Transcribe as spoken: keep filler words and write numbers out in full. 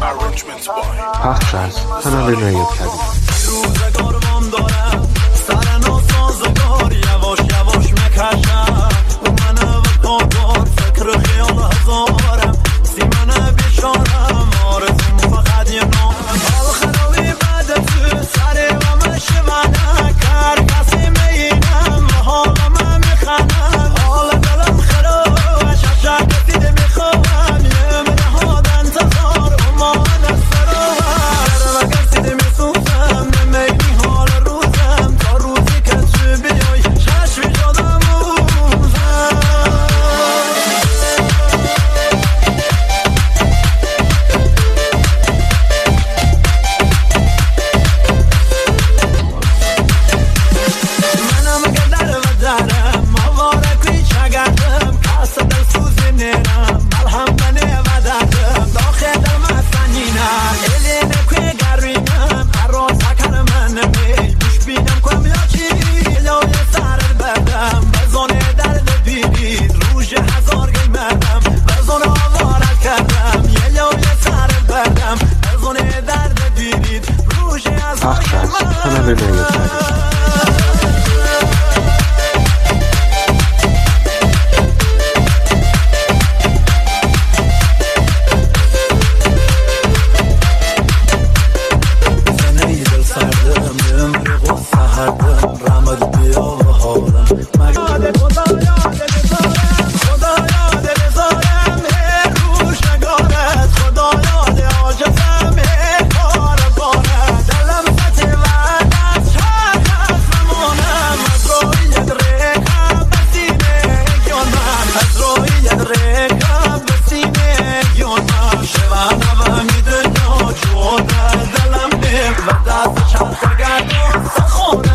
پخش از کانال نیوکلی. روزگار وام دارم سر ناسازگار یواش یواش میکشم من وفادار فکر خیال هزارم سیمن بیشارم آرزوم فقط یه نام حال خرابی بعد تو سر و مشونه کار کسی میینم حالم میخنم حال دلم خراب ششک کسی میخوام یه منهاد انتظار امان سرور و کسی میسوزم نمیدی حال روزم تا روزی که تو بیای شش بیجادم موزم منم گدر و درم مواره کوی چگردم کاس دل سوزی نیرم ملهم بنه و دردم داخل دل مسنینم الینه کوی گرینم عراض کر من نمی بوش بینم کم یا چی لای سر بردم بزانه درد بیرید روش هزار گی مردم بزانه آوارت کردم یه لای سر بردم بزانه درد بیرید روش هزار پخش گی از کانال مردم نیوکلی.